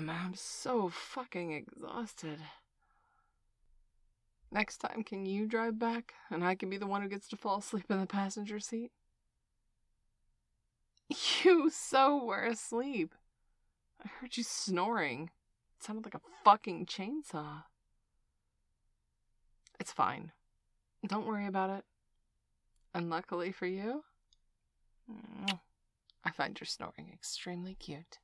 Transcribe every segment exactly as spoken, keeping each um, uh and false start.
am. I'm so fucking exhausted. Next time, can you drive back and I can be the one who gets to fall asleep in the passenger seat? You so were asleep. I heard you snoring. It sounded like a fucking chainsaw. It's fine. Don't worry about it. And luckily for you, I find your snoring extremely cute.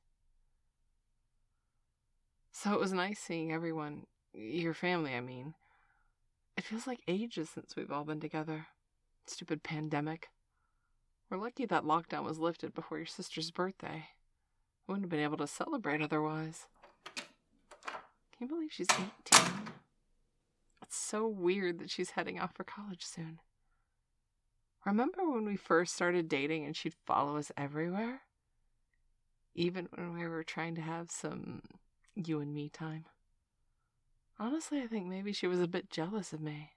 So it was nice seeing everyone, your family, I mean. It feels like ages since we've all been together. Stupid pandemic. We're lucky that lockdown was lifted before your sister's birthday. We wouldn't have been able to celebrate otherwise. Can you believe she's eighteen? It's so weird that she's heading off for college soon. Remember when we first started dating and she'd follow us everywhere? Even when we were trying to have some you and me time. Honestly, I think maybe she was a bit jealous of me.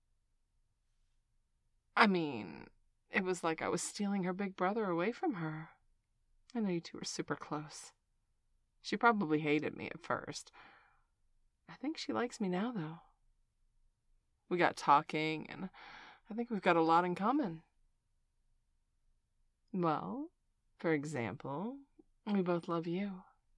I mean, it was like I was stealing her big brother away from her. I know you two were super close. She probably hated me at first. I think she likes me now, though. We got talking, and I think we've got a lot in common. Well, for example, we both love you.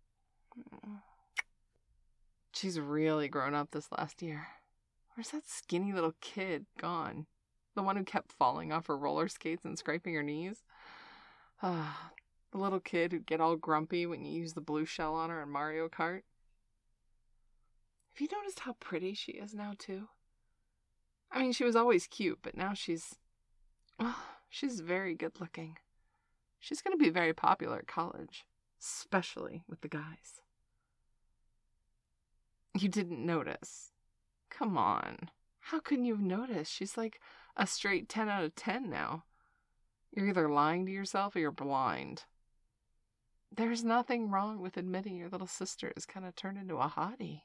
She's really grown up this last year. Where's that skinny little kid gone? The one who kept falling off her roller skates and scraping her knees? Ah, the little kid who'd get all grumpy when you use the blue shell on her in Mario Kart. Have you noticed how pretty she is now, too? I mean, she was always cute, but now she's... well, she's very good looking. She's going to be very popular at college, especially with the guys. You didn't notice? Come on. How couldn't you have noticed? She's like a straight ten out of ten now. You're either lying to yourself or you're blind. There's nothing wrong with admitting your little sister has kind of turned into a hottie.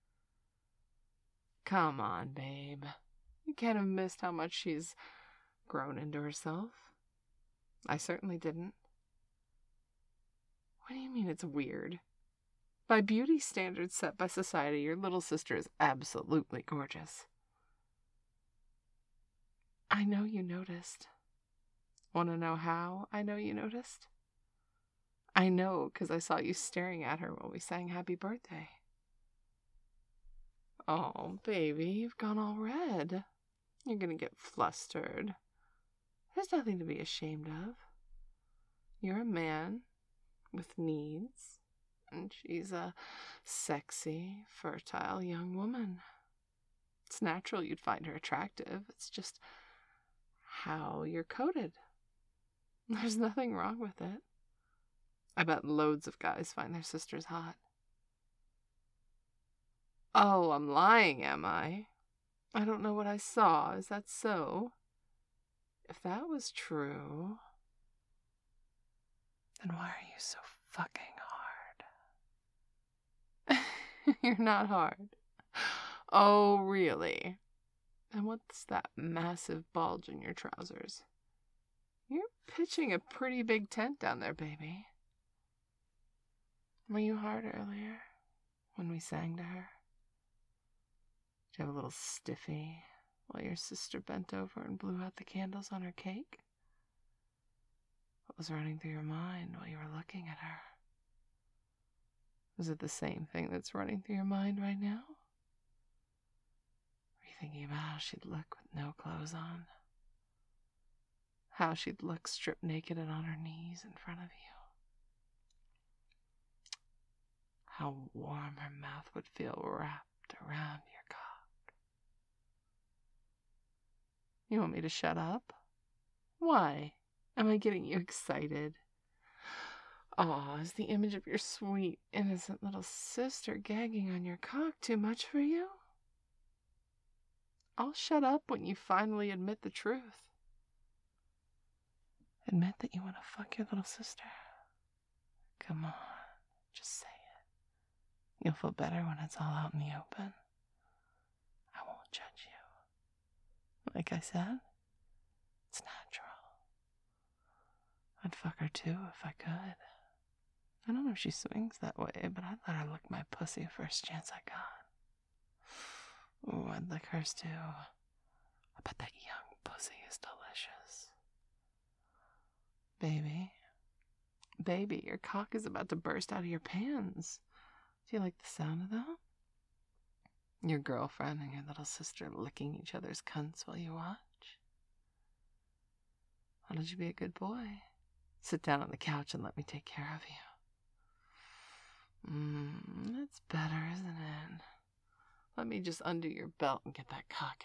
Come on, babe. You can't have missed how much she's grown into herself. I certainly didn't. What do you mean it's weird? By beauty standards set by society, your little sister is absolutely gorgeous. I know you noticed. Want to know how I know you noticed? I know because I saw you staring at her while we sang Happy Birthday. Oh, baby, you've gone all red. You're gonna get flustered. There's nothing to be ashamed of. You're a man with needs, and she's a sexy, fertile young woman. It's natural you'd find her attractive. It's just how you're coded. There's nothing wrong with it. I bet loads of guys find their sisters hot. Oh, I'm lying, am I? I don't know what I saw. Is that so? If that was true, then why are you so fucking hard? You're not hard. Oh, really? And what's that massive bulge in your trousers? You're pitching a pretty big tent down there, baby. Were you hard earlier when we sang to her? Did you have a little stiffy while your sister bent over and blew out the candles on her cake? What was running through your mind while you were looking at her? Was it the same thing that's running through your mind right now? Were you thinking about how she'd look with no clothes on? How she'd look stripped naked and on her knees in front of you? How warm her mouth would feel wrapped around your cock. You want me to shut up? Why? Am I getting you excited? Aw, is the image of your sweet, innocent little sister gagging on your cock too much for you? I'll shut up when you finally admit the truth. Admit that you want to fuck your little sister. Come on, just say it. You'll feel better when it's all out in the open. I won't judge you. Like I said, it's natural. I'd fuck her too if I could. I don't know if she swings that way, but I'd let her lick my pussy first chance I got. Ooh, I'd lick hers too. I bet that young pussy is delicious. Baby. Baby, your cock is about to burst out of your pants. Do you like the sound of that? Your girlfriend and your little sister licking each other's cunts while you watch? Why don't you be a good boy? Sit down on the couch and let me take care of you. Mmm, that's better, isn't it? Let me just undo your belt and get that cock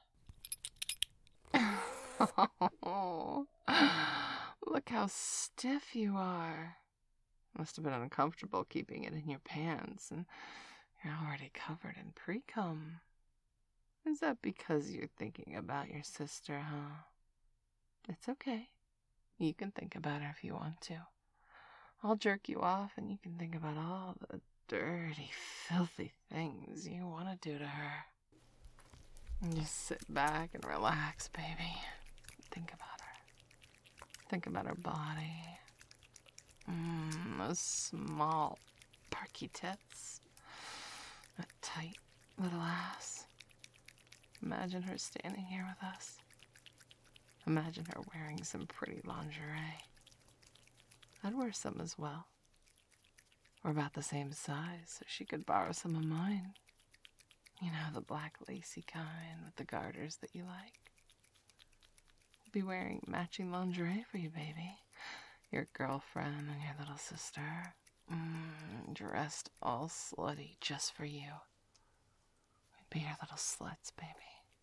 out. Look how stiff you are. Must have been uncomfortable keeping it in your pants, and you're already covered in pre-cum. Is that because you're thinking about your sister, huh? It's okay. You can think about her if you want to. I'll jerk you off and you can think about all the dirty, filthy things you want to do to her. And just sit back and relax, baby. Think about her. Think about her body. Mmm, those small, perky tits. That tight little ass. Imagine her standing here with us. Imagine her wearing some pretty lingerie. I'd wear some as well. We're about the same size, so she could borrow some of mine. You know, the black lacy kind with the garters that you like. I'd be wearing matching lingerie for you, baby. Your girlfriend and your little sister. Mm, dressed all slutty just for you. We'd be your little sluts, baby.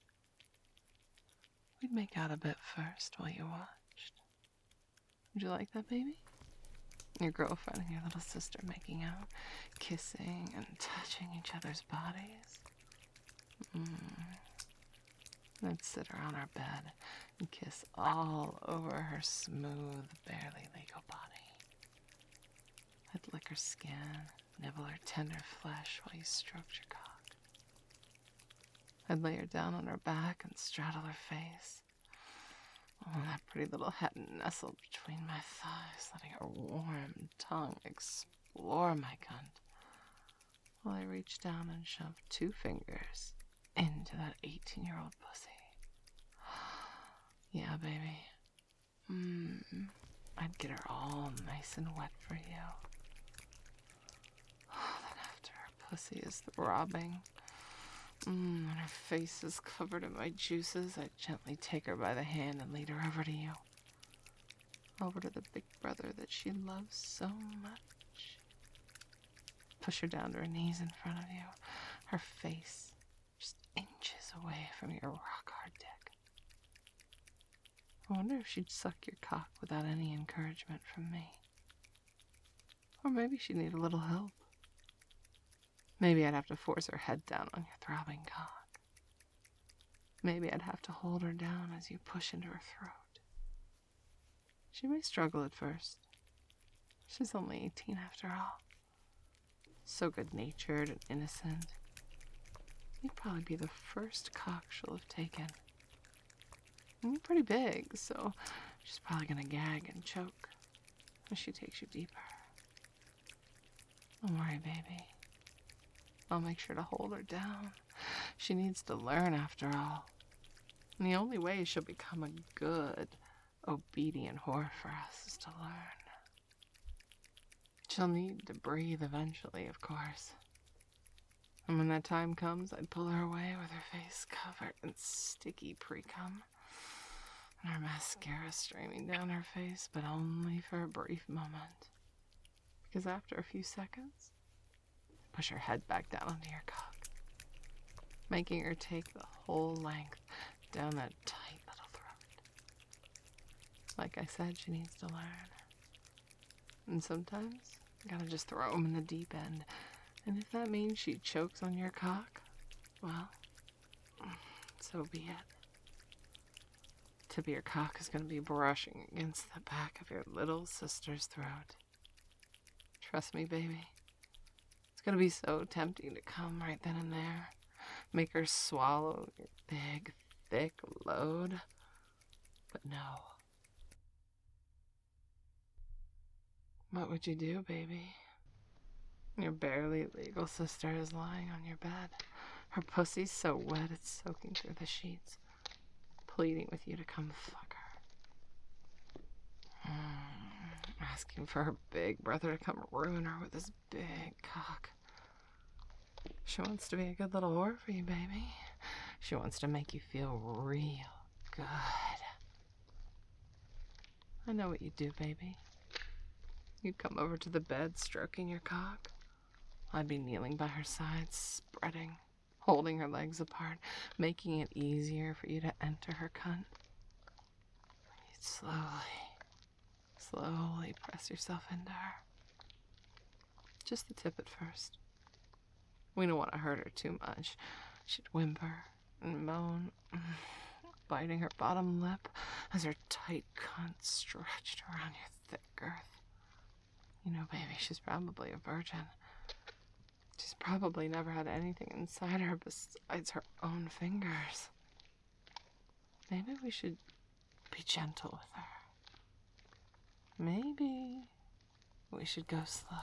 We'd make out a bit first while you watched. Would you like that, baby? Your girlfriend and your little sister making out, kissing and touching each other's bodies. Mm. I'd sit her on our bed and kiss all over her smooth, barely legal body. I'd lick her skin, nibble her tender flesh while you stroked your cock. I'd lay her down on her back and straddle her face. Oh, that pretty little head nestled between my thighs, letting her warm tongue explore my cunt, while I reached down and shoved two fingers into that eighteen-year-old pussy. Yeah, baby. Mmm. I'd get her all nice and wet for you. Then after her pussy is throbbing, Mmm, and her face is covered in my juices, I gently take her by the hand and lead her over to you. Over to the big brother that she loves so much. Push her down to her knees in front of you, her face just inches away from your rock-hard dick. I wonder if she'd suck your cock without any encouragement from me. Or maybe she'd need a little help. Maybe I'd have to force her head down on your throbbing cock. Maybe I'd have to hold her down as you push into her throat. She may struggle at first. She's only eighteen after all. So good-natured and innocent. You'd probably be the first cock she'll have taken. And you're pretty big, so she's probably gonna gag and choke as she takes you deeper. Don't worry, baby. I'll make sure to hold her down. She needs to learn after all. And the only way she'll become a good, obedient whore for us is to learn. She'll need to breathe eventually, of course. And when that time comes, I'd pull her away with her face covered in sticky pre-cum and her mascara streaming down her face, but only for a brief moment. Because after a few seconds, push her head back down onto your cock, making her take the whole length down that tight little throat. Like I said, she needs to learn. And sometimes, you gotta just throw them in the deep end. And if that means she chokes on your cock, well, so be it. Tip of your cock is gonna be brushing against the back of your little sister's throat. Trust me, baby. It's gonna be so tempting to come right then and there. Make her swallow your big, thick load. But no. What would you do, baby? Your barely legal sister is lying on your bed. Her pussy's so wet it's soaking through the sheets, pleading with you to come fuck her. Mm, asking for her big brother to come ruin her with his big cock. She wants to be a good little whore for you, baby. She wants to make you feel real good. I know what you'd do, baby. You'd come over to the bed, stroking your cock. I'd be kneeling by her side, spreading, holding her legs apart, making it easier for you to enter her cunt. You'd slowly, slowly press yourself into her. Just the tip at first. We don't want to hurt her too much. She'd whimper and moan, biting her bottom lip as her tight cunt stretched around your thick girth. You know, baby, she's probably a virgin. She's probably never had anything inside her besides her own fingers. Maybe we should be gentle with her. Maybe we should go slow.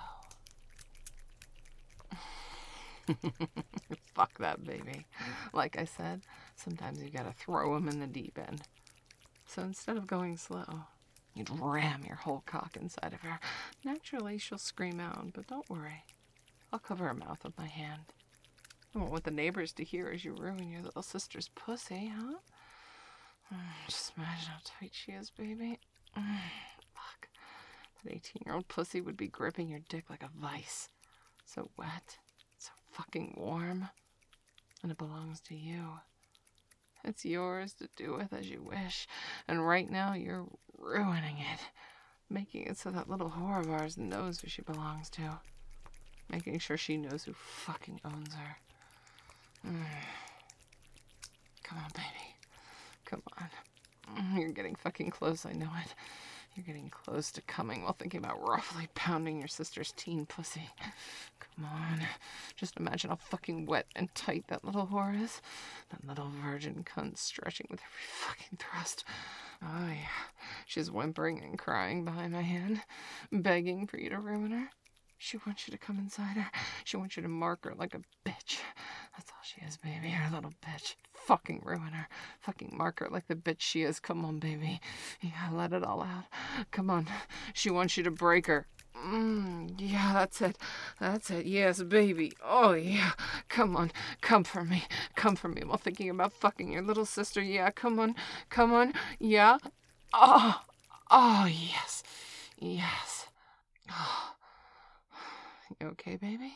Fuck that, baby. Like I said, sometimes you gotta throw him in the deep end. So instead of going slow, you'd ram your whole cock inside of her. Naturally, she'll scream out, but don't worry. I'll cover her mouth with my hand. I won't want the neighbors to hear as you ruin your little sister's pussy, huh? Just imagine how tight she is, baby. Fuck. That eighteen-year-old pussy would be gripping your dick like a vice. So wet. So fucking warm. And it belongs to you. It's yours to do with as you wish. And right now you're ruining it. Making it so that little whore of ours knows who she belongs to. Making sure she knows who fucking owns her. Mm. Come on, baby. Come on. Mm, you're getting fucking close, I know it. You're getting close to coming while thinking about roughly pounding your sister's teen pussy. Come on. Just imagine how fucking wet and tight that little whore is. That little virgin cunt stretching with every fucking thrust. Oh, yeah. She's whimpering and crying behind my hand, begging for you to ruin her. She wants you to come inside her. She wants you to mark her like a bitch. That's all she is, baby. Her little bitch. Fucking ruin her. Fucking mark her like the bitch she is. Come on, baby. Yeah, let it all out. Come on. She wants you to break her. Mm, yeah, that's it. That's it. Yes, baby. Oh, yeah. Come on. Come for me. Come for me while thinking about fucking your little sister. Yeah, come on. Come on. Yeah. Oh. Oh, yes. Yes. Oh. You okay, baby?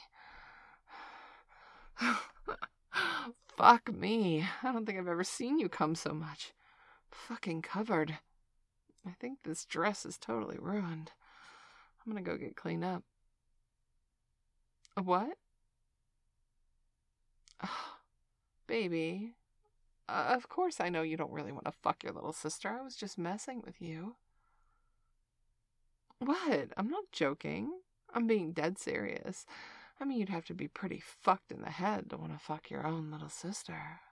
Fuck me. I don't think I've ever seen you come so much. Fucking covered. I think this dress is totally ruined. I'm gonna go get cleaned up. What? Oh, baby. Uh, of course I know you don't really want to fuck your little sister. I was just messing with you. What? I'm not joking. I'm being dead serious. I mean, you'd have to be pretty fucked in the head to want to fuck your own little sister.